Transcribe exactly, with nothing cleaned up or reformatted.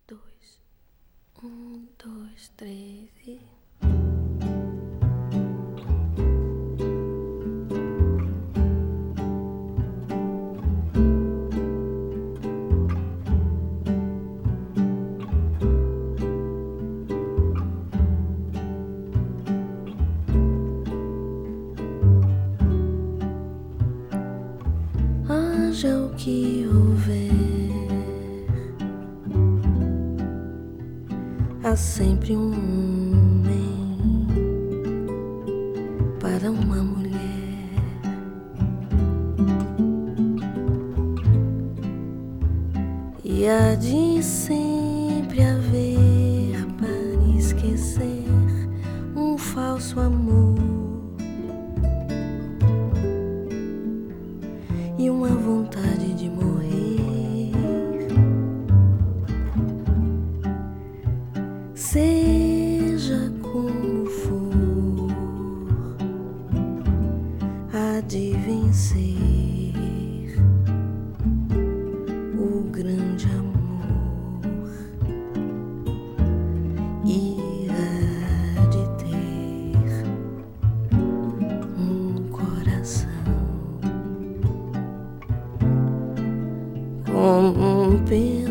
dois, um, dois, três e. Haja o que houver, há sempre um homem para uma mulher, e há de sempre haver para esquecer um falso amor e uma vontade de morrer. Seja como for, há de vencer o grande amor e há de ter um coração como um pedaço